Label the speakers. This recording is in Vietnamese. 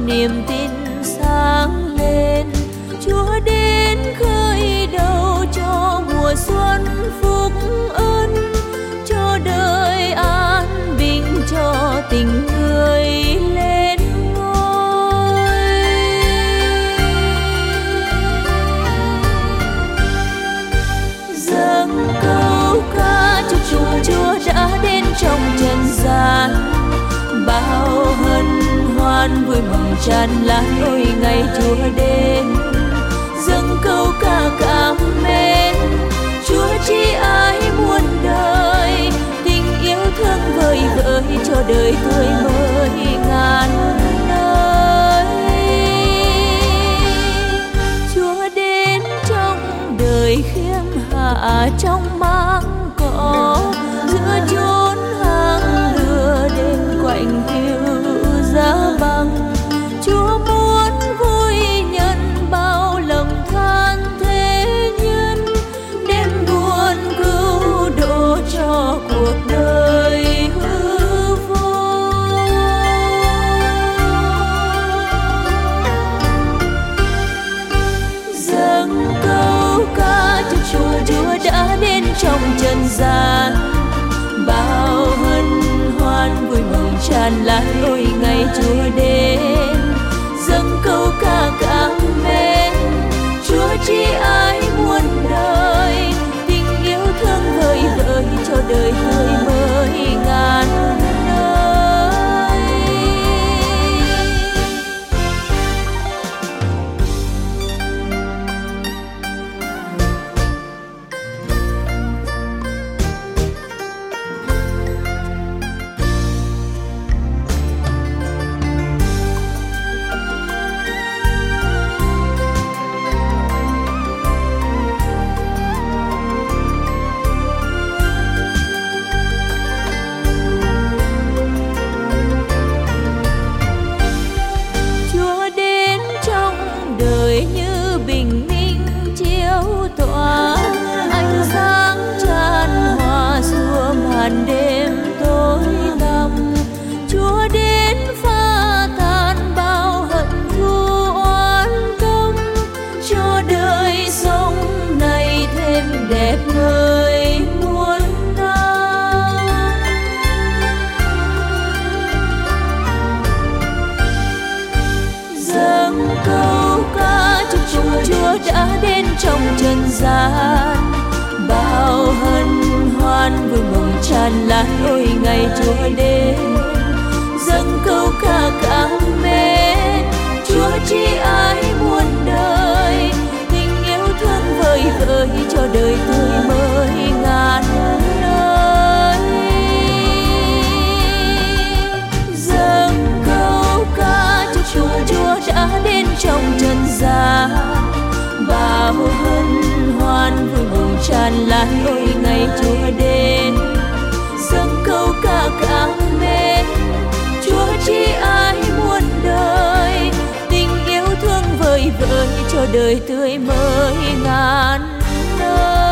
Speaker 1: niềm tin sáng lên. Chúa đến khơi đầu cho mùa xuân phúc ân, cho đời an bình, cho tình người lên ngôi. Dâng câu ca chúc chúng Chúa đã đến trong trần gian, bao hân hoan vui mừng tràn lan ôi ngày Chúa đến. Dâng câu ca cảm mến Chúa chi ái muôn đời, tình yêu thương vơi vợi cho đời tươi mới ngàn nơi. Chúa đến trong đời khiêm hạ trong máng cỏ, giữa chốn hang lửa đêm quạnh hiu giá băng. Chúa muốn vui nhân bao lòng than thế nhân, đem buồn cứu độ cho cuộc đời hư vô. Dâng câu ca chúc Chúa đã đến trong trần gian, bao hân hoan vui mừng tràn lan ôi ngày Chúa đến. Dâng câu ca cảm mến Chúa chi ái muôn đời, tình yêu thương vơi vợi cho đời tươi mới ngàn nơi. Đêm tối tăm, Chúa đến pha tan bao hận thù oán công, cho đời sống này thêm đẹp ngời muôn năm. Dâng câu ca chúc Chúa đã đến trong trần gian, bao hân hoan vui mừng tràn lan ôi ngày Chúa đến. Dâng câu ca cảm mến Chúa chi ái muôn đời, tình yêu thương vơi vợi cho đời tươi mới ngàn nơi. Dâng câu ca chúc Chúa đã đến trong trần gian, bao hân hoan vui mừng tràn lan ôi ngày Chúa đến. Dâng câu ca cảm mến Chúa chi ái muôn đời, tình yêu thương vơi vợi cho đời tươi mới ngàn nơi.